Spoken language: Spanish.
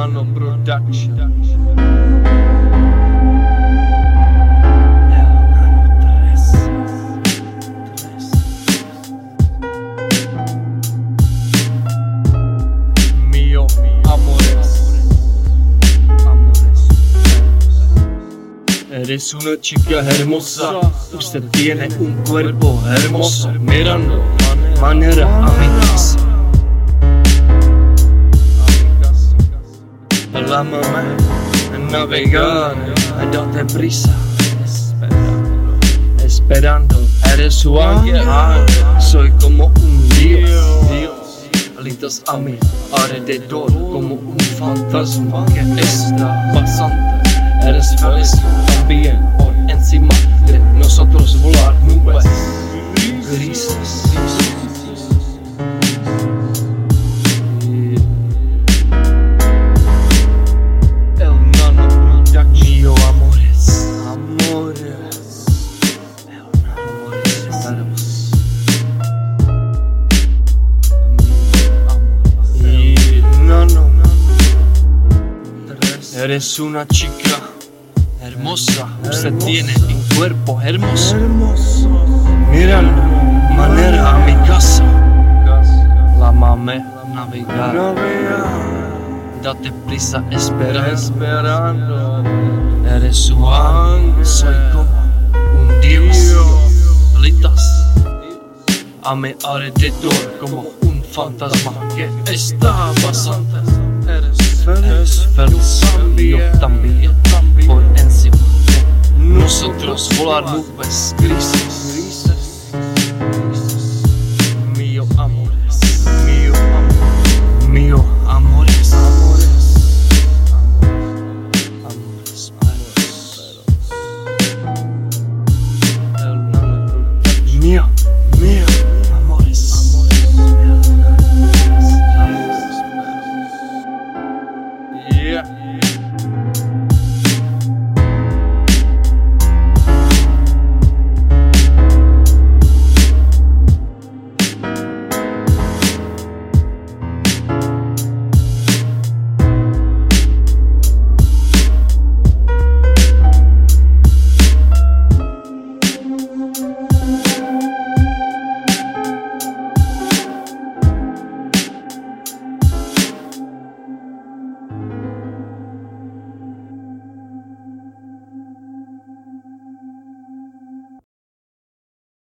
Nano Production. Mío, amores. Eres una chica hermosa, usted tiene un cuerpo hermoso, mirando manera a mi casa. Lámame navegar, date prisa, esperando, eres su ángel, soy como un Dios, alitas a mi alrededor como un fantasma que está pasando, eres feliz también por encima de nosotros volar nubes grises. Eres una chica hermosa, usted tiene un cuerpo hermoso. Mirando manera a mi casa, lámame navegar, date prisa esperando. Eres su ángel, soy como un Dios, alitas a mi alrededor como un fantasma que está pasando. Eres feliz, yo también, por encima de nosotros volar nubes grises.